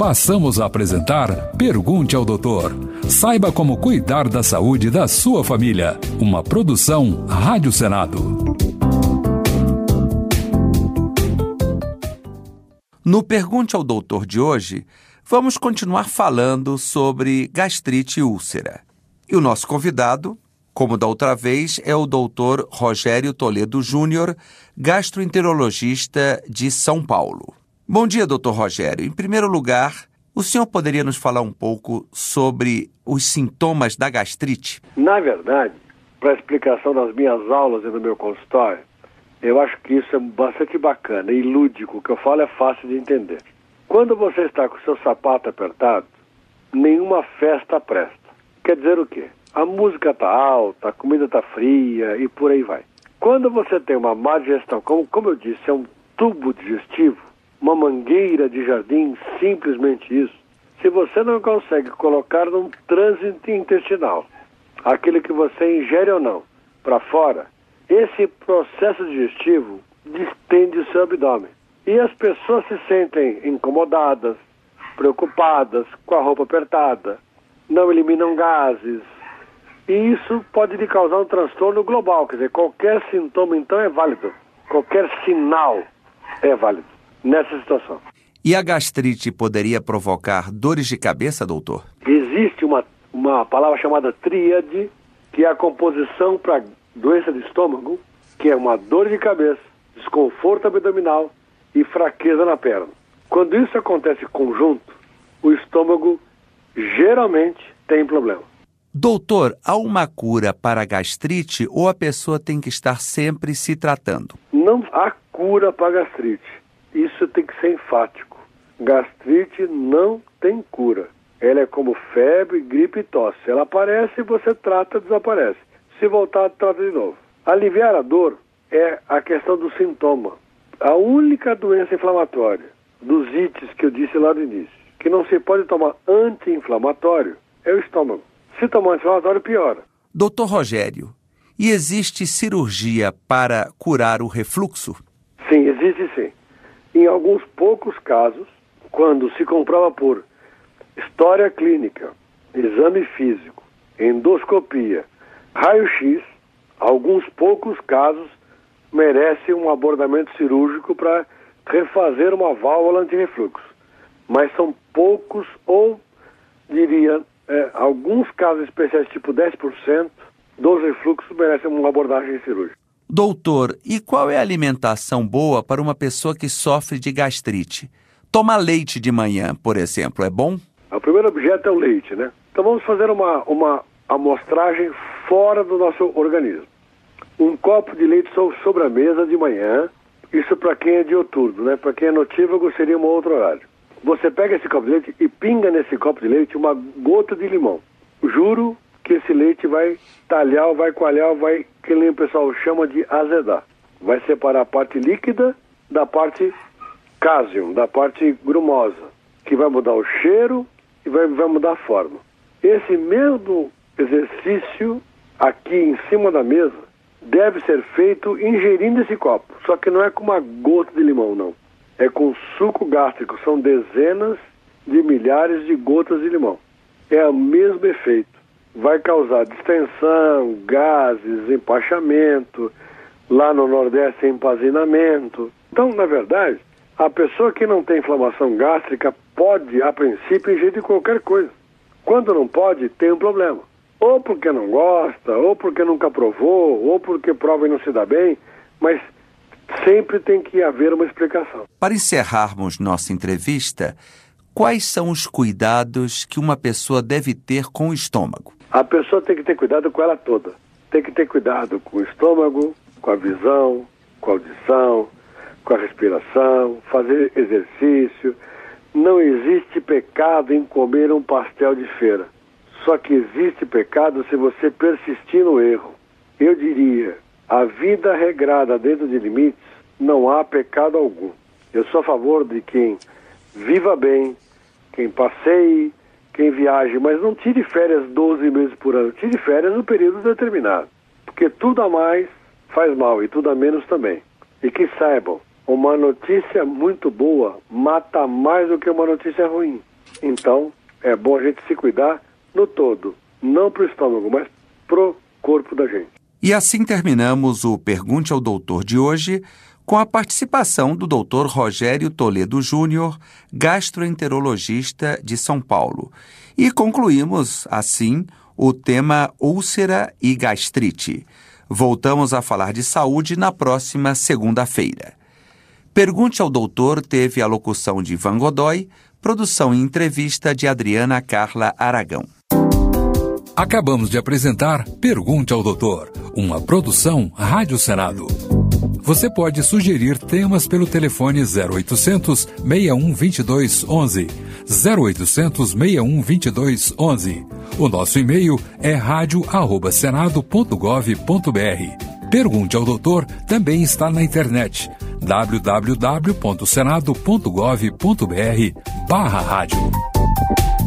passamos a apresentar Pergunte ao Doutor. Saiba como cuidar da saúde da sua família. Uma produção Rádio Senado. No Pergunte ao Doutor de hoje, vamos continuar falando sobre gastrite e úlcera. E o nosso convidado, como da outra vez, é o Dr. Rogério Toledo Júnior, gastroenterologista de São Paulo. Bom dia, Dr. Rogério. Em primeiro lugar, o senhor poderia nos falar um pouco sobre os sintomas da gastrite? Na verdade, para a explicação das minhas aulas e no meu consultório, eu acho que isso é bastante bacana e lúdico. O que eu falo é fácil de entender. Quando você está com o seu sapato apertado, nenhuma festa presta. Quer dizer o quê? A música está alta, a comida está fria e por aí vai. Quando você tem uma má digestão, como eu disse, é um tubo digestivo, uma mangueira de jardim, simplesmente isso. Se você não consegue colocar num trânsito intestinal, aquele que você ingere ou não, para fora, esse processo digestivo distende o seu abdômen. E as pessoas se sentem incomodadas, preocupadas, com a roupa apertada, não eliminam gases. E isso pode lhe causar um transtorno global. Quer dizer, qualquer sintoma, então, é válido. Qualquer sinal é válido nessa situação. E a gastrite poderia provocar dores de cabeça, doutor? Existe uma palavra chamada tríade, que é a composição para doença de estômago, que é uma dor de cabeça, desconforto abdominal e fraqueza na perna. Quando isso acontece conjunto, o estômago geralmente tem problema. Doutor, há uma cura para a gastrite ou a pessoa tem que estar sempre se tratando? Não há cura para a gastrite. Isso tem que ser enfático. Gastrite não tem cura. Ela é como febre, gripe e tosse. Ela aparece, você trata, desaparece. Se voltar, trata de novo. Aliviar a dor é a questão do sintoma. A única doença inflamatória dos ites que eu disse lá no início, que não se pode tomar anti-inflamatório, é o estômago. Se tomar anti-inflamatório, piora. Doutor Rogério, e existe cirurgia para curar o refluxo? Sim, existe sim. Em alguns poucos casos, quando se comprova por história clínica, exame físico, endoscopia, raio-x, alguns poucos casos merecem um abordamento cirúrgico para refazer uma válvula anti-refluxo. Mas são poucos ou, diria, alguns casos especiais, tipo 10% dos refluxos merecem uma abordagem cirúrgica. Doutor, e qual é a alimentação boa para uma pessoa que sofre de gastrite? Tomar leite de manhã, por exemplo, é bom? O primeiro objeto é o leite, né? Então vamos fazer uma amostragem fora do nosso organismo. Um copo de leite sobre a mesa de manhã, isso para quem é dioturno, né? Para quem é notívago seria um outro horário. Você pega esse copo de leite e pinga nesse copo de leite uma gota de limão. Juro que esse leite vai talhar, vai coalhar, que o pessoal chama de azedar. Vai separar a parte líquida da parte cásium, da parte grumosa, que vai mudar o cheiro e vai mudar a forma. Esse mesmo exercício aqui em cima da mesa deve ser feito ingerindo esse copo, só que não é com uma gota de limão, não. É com suco gástrico, são dezenas de milhares de gotas de limão. É o mesmo efeito. Vai causar distensão, gases, empachamento, lá no Nordeste empazinamento. Então, na verdade, a pessoa que não tem inflamação gástrica pode, a princípio, ingerir qualquer coisa. Quando não pode, tem um problema. Ou porque não gosta, ou porque nunca provou, ou porque prova e não se dá bem, mas sempre tem que haver uma explicação. Para encerrarmos nossa entrevista, quais são os cuidados que uma pessoa deve ter com o estômago? A pessoa tem que ter cuidado com ela toda. Tem que ter cuidado com o estômago, com a visão, com a audição, com a respiração, fazer exercício. Não existe pecado em comer um pastel de feira. Só que existe pecado se você persistir no erro. Eu diria, a vida regrada dentro de limites, não há pecado algum. Eu sou a favor de quem viva bem, quem passeie, quem viaje, mas não tire férias 12 meses por ano. Tire férias no período determinado. Porque tudo a mais faz mal e tudo a menos também. E que saibam, uma notícia muito boa mata mais do que uma notícia ruim. Então, é bom a gente se cuidar no todo, não para o estômago, mas pro corpo da gente. E assim terminamos o Pergunte ao Doutor de hoje, com a participação do Dr. Rogério Toledo Júnior, gastroenterologista de São Paulo. E concluímos, assim, o tema úlcera e gastrite. Voltamos a falar de saúde na próxima segunda-feira. Pergunte ao Doutor teve a locução de Ivan Godoy, produção e entrevista de Adriana Carla Aragão. Acabamos de apresentar Pergunte ao Doutor, uma produção Rádio Senado. Você pode sugerir temas pelo telefone 0800 61 22 11, 0800 61 22 11. O nosso e-mail é radio@senado.gov.br. Pergunte ao Doutor também está na internet, www.senado.gov.br/rádio.